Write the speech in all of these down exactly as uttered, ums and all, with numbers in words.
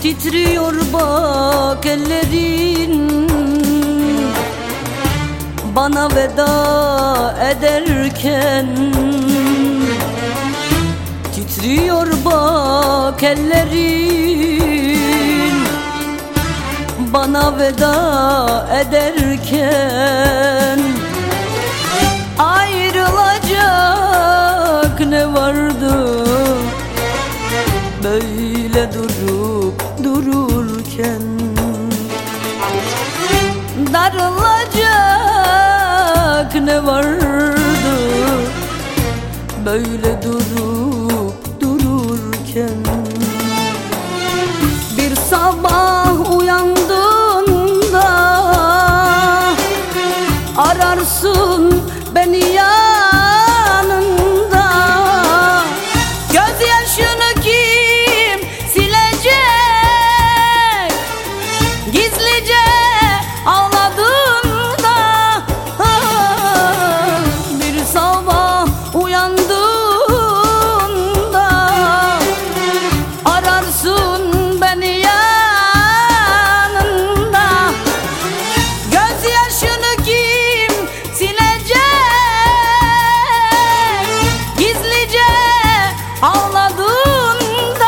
Titriyor bak ellerin, bana veda ederken. Titriyor bak ellerin, bana veda ederken. Ayrılacak ne vardı böyle durup dururken? Darılacak ne vardı böyle durup dururken? Bir sabah uyandığında ararsın beni yanında. Gözyaşını kim silecek? Gizlice ağladığında. Bir sabah uyandığında ararsın beni yanında. Gözyaşını kim silecek? Gizlice ağladığında.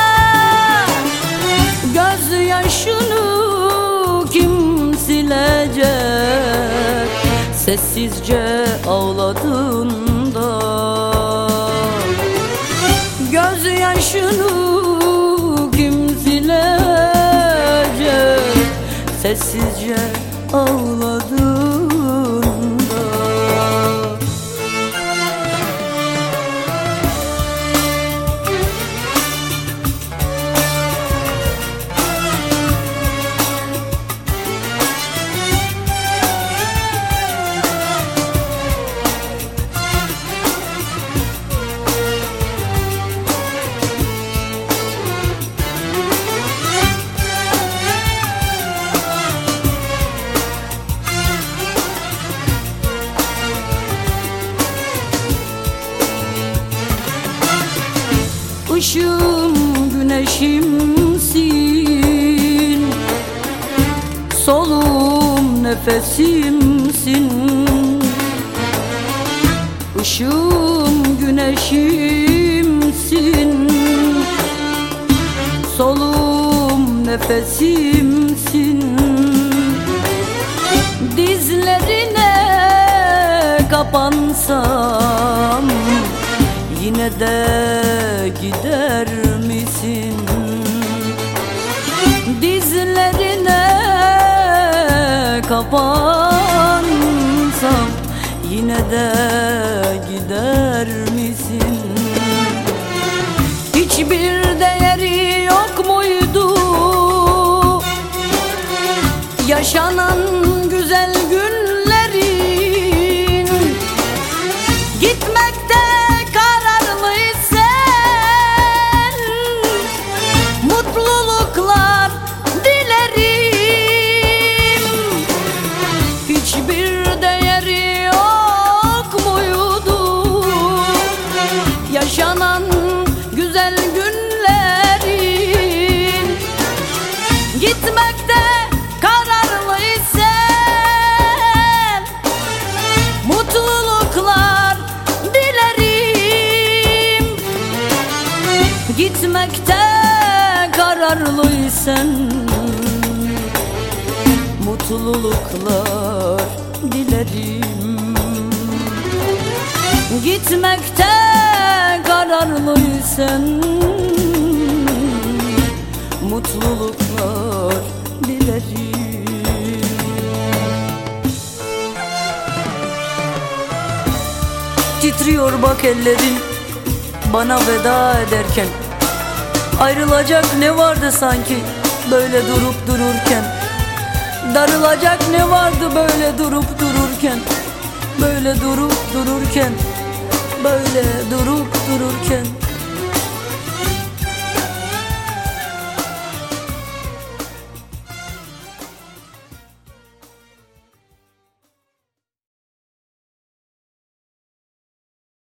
Gözyaşını kim silecek? Sessizce ağladığında. Gözyaşını kim silecek? Sessizce ağladığında. Işığım güneşimsin, soluğum nefesimsin. Işığım güneşimsin, soluğum nefesimsin. Dizlerine kapansam yine de gider misin? Dizlerine kapansam yine de gider misin? Hiçbir değeri yok muydu yaşanan güzel günlerin? Gitmekte mutluluklar dilerim. Hiçbir değeri yok muydu yaşanan güzel günlerin? Gitmekte kararlıysan mutluluklar dilerim. Gitmekte kararlıysan mutluluklar dilerim. Gitmekte kararlıysan mutluluklar dilerim. Titriyor bak ellerin, bana veda ederken. Ayrılacak ne vardı sanki böyle durup dururken? Darılacak ne vardı böyle durup dururken? Böyle durup dururken, böyle durup dururken.